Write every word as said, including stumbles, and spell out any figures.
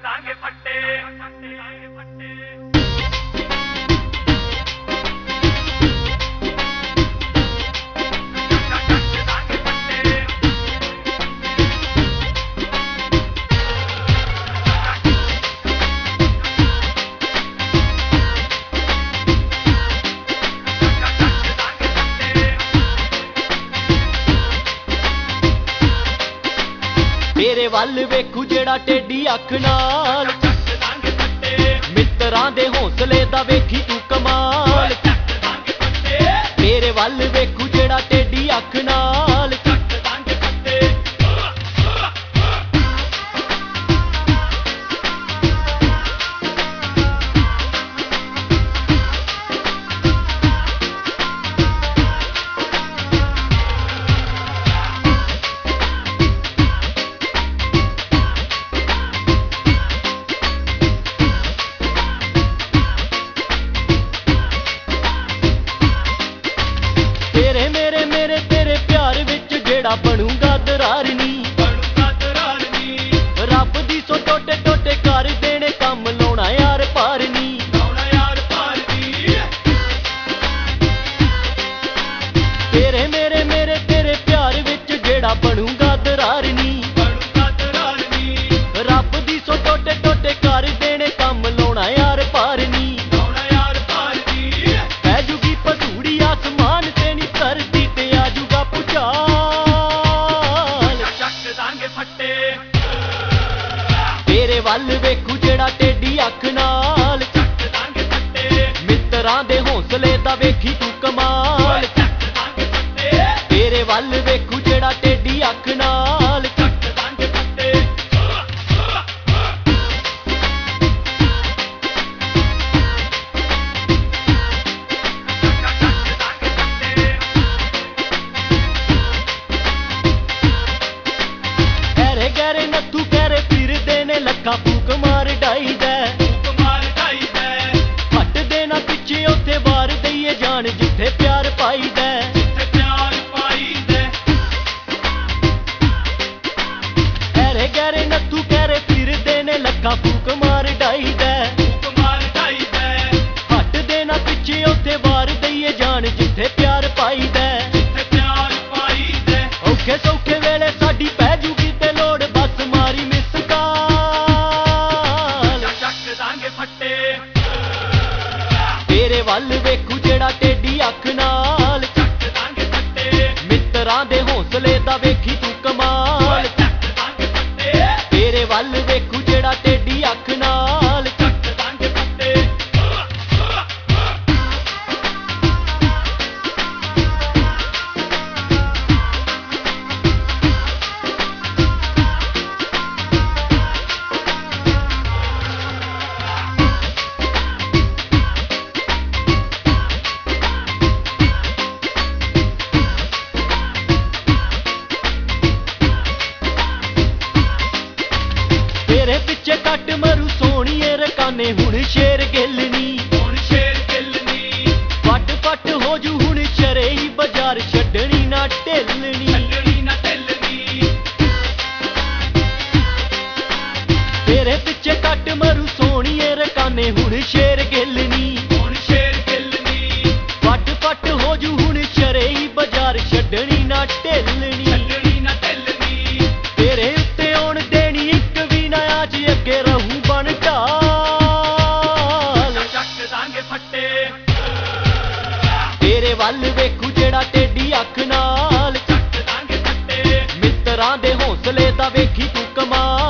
ਦਾਂਗੇ ਫੱਟੇ तेरे वल वेखू जेड़ा टेढ़ी अख नाल मित्रां दे हौसले दा वेखी तू कमाल तेरे वल वेखू जेड़ा टेढ़ी अख नाल बनूंगा दरार नी रब दी सो टोटे टोटे कर देने कम लाउणा यार पार नी तेरे मेरे मेरे तेरे प्यार विच जेड़ा बनूंगा दरार नी रब दी सो टोटे टोटे कर देने कम लाउणा यार पार नी पैजूगी भदूड़ी आसमान ते नी धरती ते आजूगा भूचाल तेरे वल वेखू जेड़ा टेढ़ी अख नाल मित्रां दे हौसले दा वेखी तू कमाल तेरे वल वेखू जेड़ा टेढ़ी अख नाल गहरे नत्थू गहरे फिरदे ने लक्खा फूक मार डाई दे हट देना पिछे उत्थे वार दईए जान जिथे प्यार पाई दे गहरे गहरे नत्थू गहरे फिरदे ने लक्खा फूक मार डाई दे हट देना पिछे उत्थे वार दईए जान जिथे प्यार पाई दे औखे सौखे वेले साडी पै जूगी तेरे वल वेखू जेड़ा टेढ़ी अख नाल मित्रां दे हौसले दा वेखी तू कमाल तेरे वल वेखू जेड़ा टेढ़ी अख नाल तेरे पिछे कट मरू सोहणीए रकाने हुण शेर गिलनी फट फट हो जू हुण शरेई बाजार छड्डनी ना ढिलनी तेरे पिछे कट मरू सोहणीए रकाने हुण शेर गिलनी फट फट हो जू हुण शरेई बाजार छड्डनी ना ढिलनी तेरे उत्ते आउण देनी इक भी ना आज अगे रहूं बन ढाल तेरे वल वेखू जेड़ा टेढ़ी अख नाल मित्रां दे हौसले दा वेखी तू कमाल